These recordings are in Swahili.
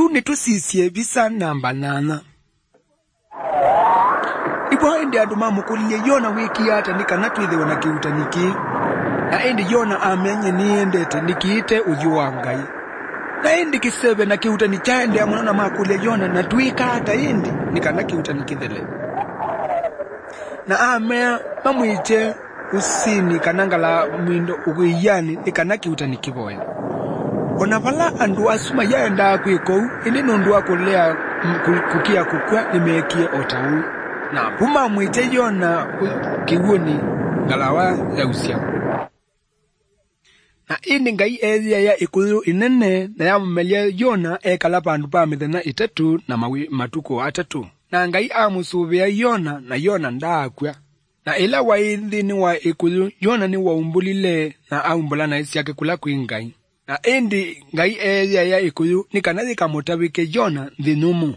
nitusisie visa namba 8. Ibo indi aduma mukulie Yona wiki hata nikana twithiwe na kiutaniki. Na indi Yona amenye niendete nikiite uju wa Ngai. Na indi kisebe na kiutani chaende amunona makulie Yona na twika hata indi nikana kiutani kithele. Na amea mamwiche usini kanangala mwindo uguyani nikana kiutani kiboya. Onavala andu asuma yaenda kwiko indi nundu akulea kukia kukwa nimekie otau. Na puma mwite Yona kiwoni ngalawa ya usia. Na indi Ngai ezia ya ikuyu inene na ya mumelia Yona ekala pandu pa mithenya 3 na matuko 3. Na Ngai amusubia Yona na Yona ndakwa. Na ila wa inthini wa ikuyu Yona ni waumbulile na aumbula na isi yake kula kwi Ngai. Na indi Ngai ezia ya ikuyu ni kanathi kamutawike Yona thinumu.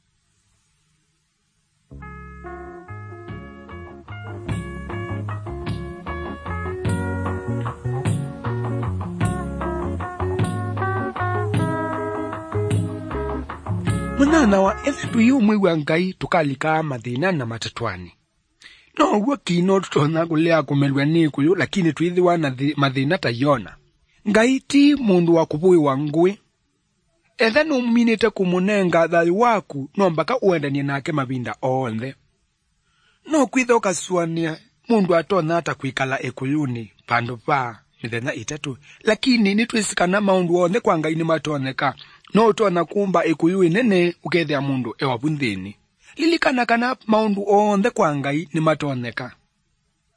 Munana wa ethetu yu mwiwa Ngai tukalika mathina na matatwani. No uwa kino tutona kulea kumelwa ni kuyu lakini tuithiwa na mathina ta Yona. Ngai ti mundu wa kubui wa ngui. Etha numinite kumunenga thayu waku no mpaka uendanie nake mabinda onthe. No kwitha ukasuania mundu atona ata kwikala ekuyuni pandu pa mithenya 3 lakini nitwisikana maundu onthe kwa Ngai ni matoneka. No utona kumba ikuyu inene ukethia mundu ewa bunthini. Lilikana kana maundu onthe kwa Ngai ni matoneka.